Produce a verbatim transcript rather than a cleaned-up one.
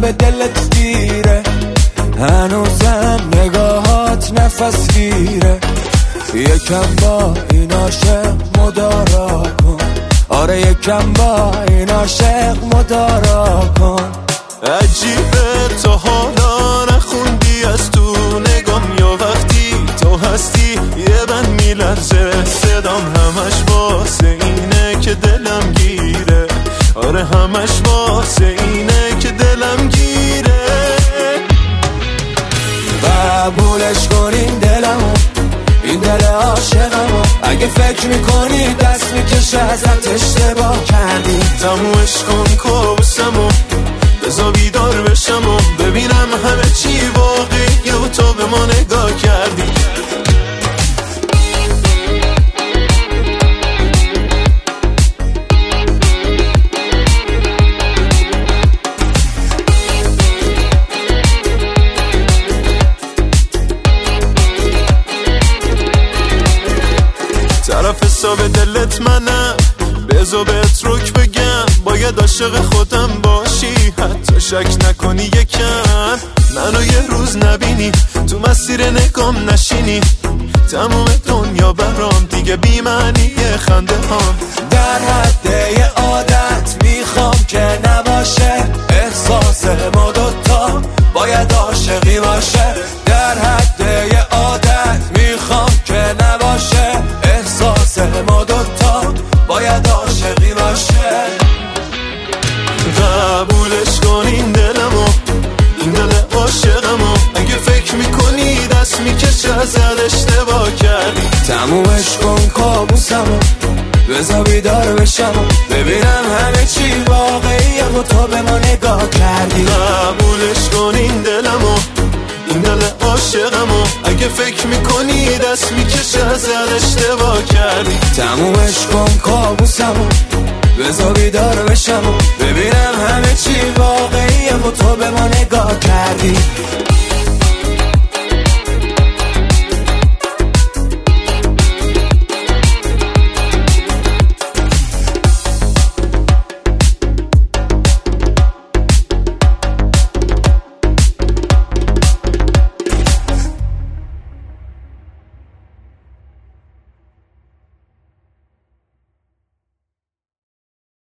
به دلت گیره، هنوزم نگاهات نفس گیره. یکم با این عاشق مدارا کن، آره یکم با این عاشق مدارا کن. عجیبه تو حالا نخوندی از تو نگام، یا وقتی تو هستی یه بند میلرزه صدام، همش واسه اینه که دلم گیره، آره همش واسه اینه که دلم گیره. قبولش کن این دلمو، این دل عاشقمو، اگه فکر میکنی دست میکشه ازت اشتباه کردی. تمومش کن کابوسمو، بذار بیدار بشم و ببینم همه چی واقعیه و تو به ما نگاه کردی. طرف حساب دلت منم، بذار بهت رک بگم، باید عاشق خودم باشی، حتی شک نکنی یکم، منو یه روز نبینی تو مسیر نگام نشینی، تموم دنیا برام دیگه بی معنیه خنده هام. در حد یه عادت میخوام که نباشه، احساس ما دوتا باید عاشقی باشه. در حد یه عادت میخوام که نباشه، احساس ما دوتا باید عاشقی باشه. قبولش کن این دلمو، این دل عاشقمو، اگه فکر میکنی دست میکشه ازت اشتباه کردی. تمومش کن کابوسمو، بذار بیدار بشم و ببینم همه چی واقعیه و تو به ما نگاه کردی. قبولش کن این دلمو، این دل عاشقمو، اگه فکر میکنی دست میکشه ازت اشتباه کردی. تمومش کن کابوسمو، بذار بیدار بشم و ببینم همه چی واقعیه و تو به ما نگاه کردی.